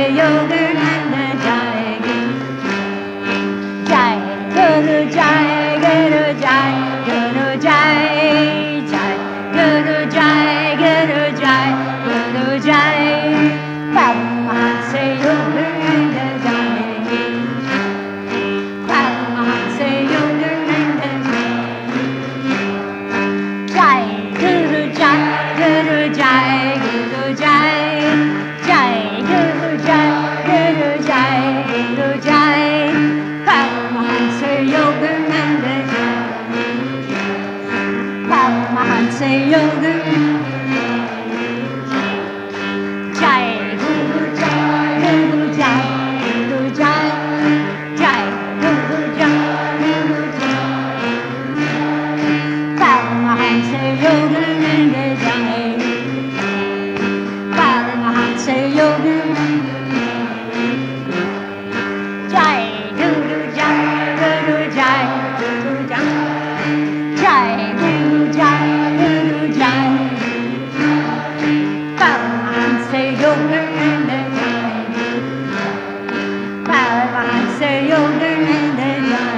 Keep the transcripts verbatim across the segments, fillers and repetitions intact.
Yogananda Jai Jai Guru Jai Guru Jai Guru Jai Jai Guru Jai Guru Jai Guru Jai Paramahansa Yogananda Jai Paramahansa Yogananda Jai Guru Jai Guru Jai Guru Jai Jai Guru Jai Guru Jai Guru Jai Paramahansa Yogananda Paramahansa Yogananda Jai Guru Jai Guru Jai Guru Jai Jai Guru Jai Guru Jai Paramahansa Yogananda Jai Paramahansa Yogananda Jai Guru Jai Guru Jai Guru Jai Jai Guru Jai Guru Jai Paramahansa Yogananda Paramahansa Yogananda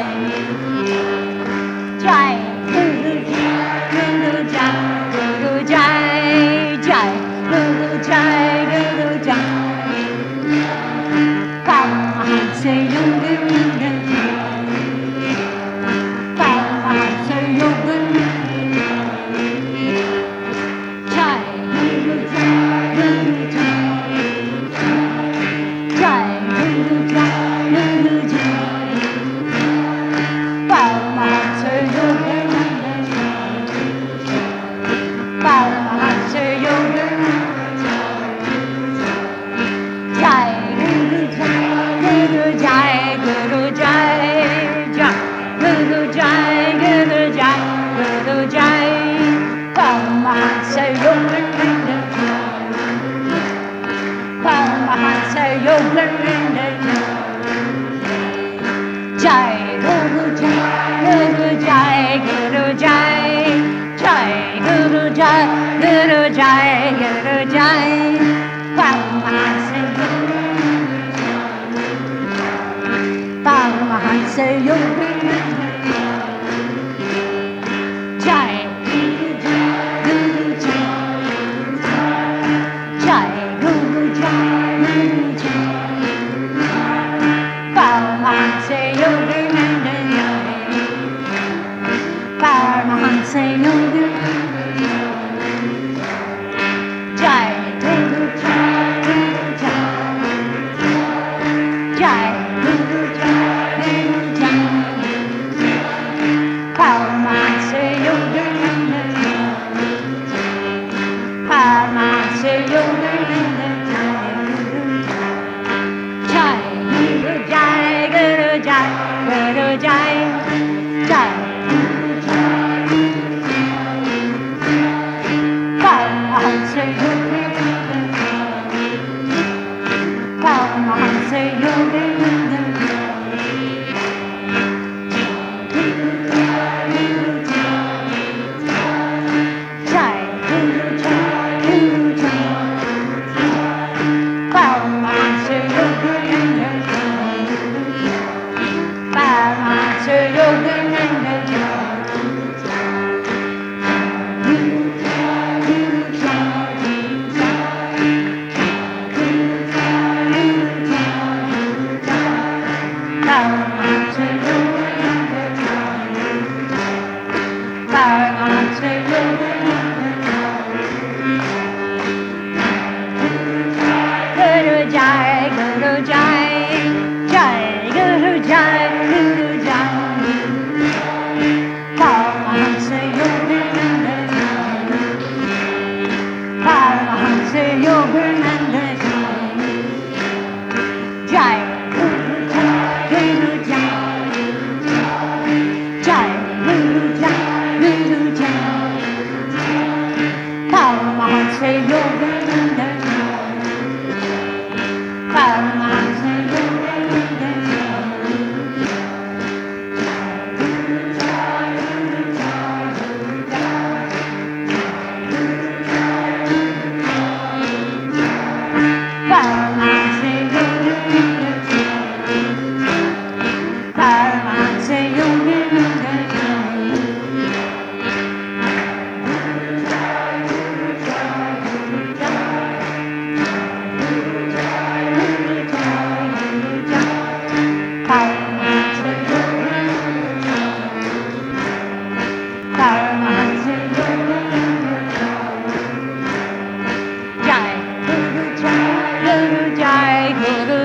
Jai Guru Jai Guru Jai Jai Guru Jai Guru Jai Paramahansa Yogananda Paramahansa Yogananda Jai Guru Jai Guru Jai Jai Guru Jai Guru Jai Paramahansa Yogananda Paramahansa Yogananda Jai Guru Jai Guru Jai Guru Jai Jai Guru Jai Guru Jai Guru Jai Paramahansa Yogananda Paramahansa Yogananda Jai Guru Jai Guru Jai Guru Jai Jai Guru Jai Guru Jai Guru Jai Paramahansa Paramahansa Yogananda Jai Guru Jai Jai Guru Jai Guru Jai Paramahansa Yogananda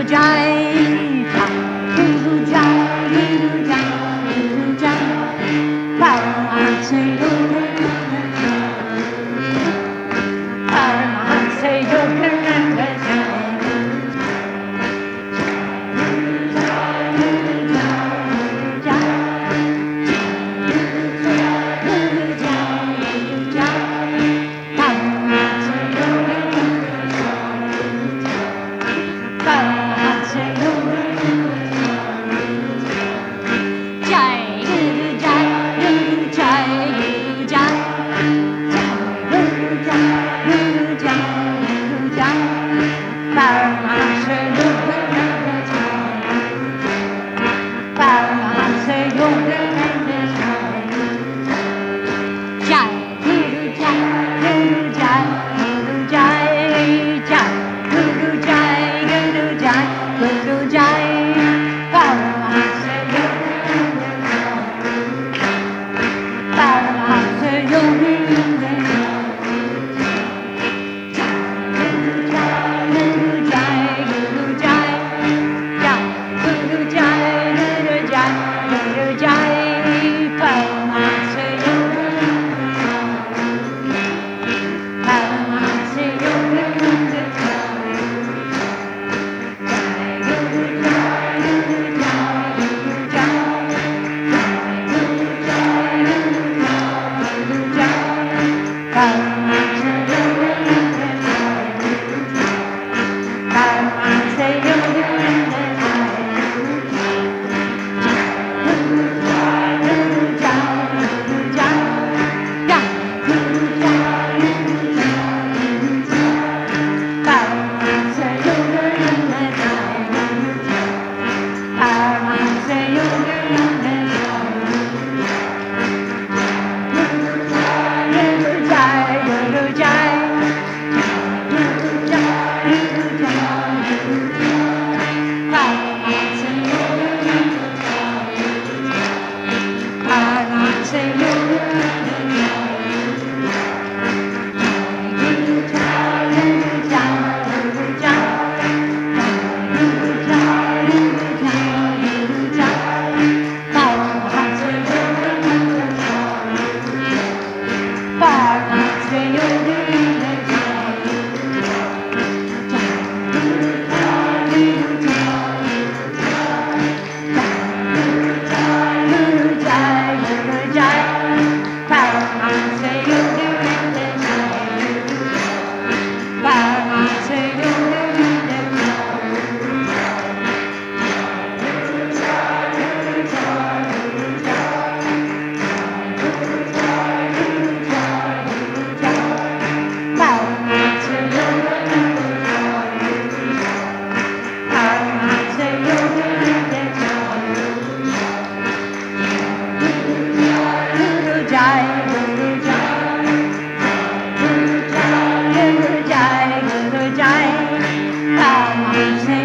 Jai, Guru Jai, Rama Jai.